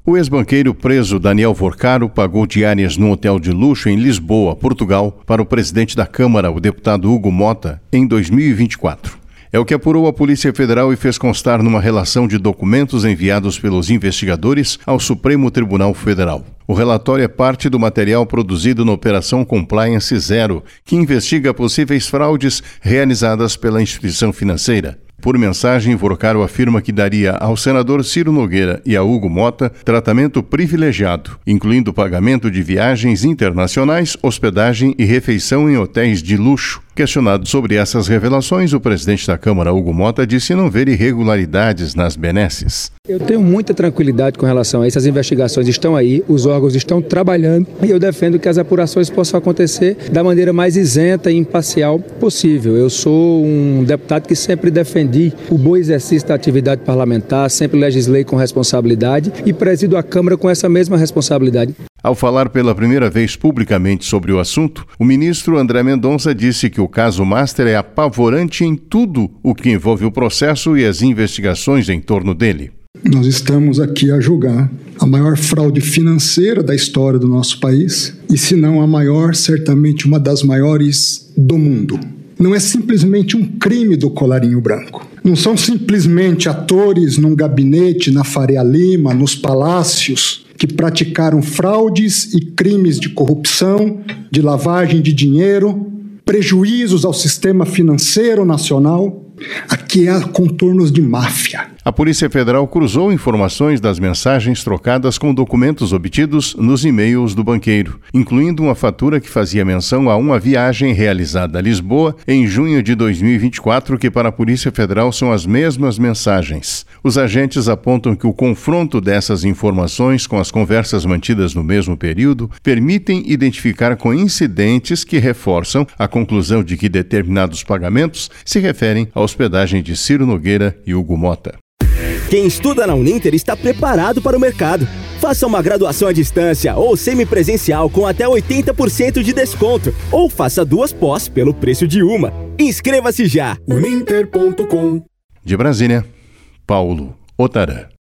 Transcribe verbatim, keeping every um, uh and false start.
O ex-banqueiro preso Daniel Vorcaro pagou diárias num hotel de luxo em Lisboa, Portugal, para o presidente da Câmara, o deputado Hugo Mota, em dois mil e vinte e quatro. É o que apurou a Polícia Federal e fez constar numa relação de documentos enviados pelos investigadores ao Supremo Tribunal Federal. O relatório é parte do material produzido na Operação Compliance Zero, que investiga possíveis fraudes realizadas pela instituição financeira. Por mensagem, Vorcaro afirma que daria ao senador Ciro Nogueira e a Hugo Mota tratamento privilegiado, incluindo pagamento de viagens internacionais, hospedagem e refeição em hotéis de luxo. Questionado sobre essas revelações, o presidente da Câmara, Hugo Mota, disse não ver irregularidades nas benesses. Eu tenho muita tranquilidade com relação a isso. As investigações estão aí, os órgãos estão trabalhando e eu defendo que as apurações possam acontecer da maneira mais isenta e imparcial possível. Eu sou um deputado que sempre defendi o bom exercício da atividade parlamentar, sempre legislei com responsabilidade e presido a Câmara com essa mesma responsabilidade. Ao falar pela primeira vez publicamente sobre o assunto, o ministro André Mendonça disse que o caso Master é apavorante em tudo o que envolve o processo e as investigações em torno dele. Nós estamos aqui a julgar a maior fraude financeira da história do nosso país e, se não a maior, certamente uma das maiores do mundo. Não é simplesmente um crime do colarinho branco. Não são simplesmente atores num gabinete na Faria Lima, nos palácios, que praticaram fraudes e crimes de corrupção, de lavagem de dinheiro, prejuízos ao sistema financeiro nacional. Aqui há contornos de máfia. A Polícia Federal cruzou informações das mensagens trocadas com documentos obtidos nos e-mails do banqueiro, incluindo uma fatura que fazia menção a uma viagem realizada a Lisboa em junho de dois mil e vinte e quatro, que para a Polícia Federal são as mesmas mensagens. Os agentes apontam que o confronto dessas informações com as conversas mantidas no mesmo período permitem identificar coincidentes que reforçam a conclusão de que determinados pagamentos se referem à hospedagem de Ciro Nogueira e Hugo Mota. Quem estuda na Uninter está preparado para o mercado. Faça uma graduação à distância ou semipresencial com até oitenta por cento de desconto. Ou faça duas pós pelo preço de uma. Inscreva-se já! uninter ponto com. De Brasília, Paulo Otarã.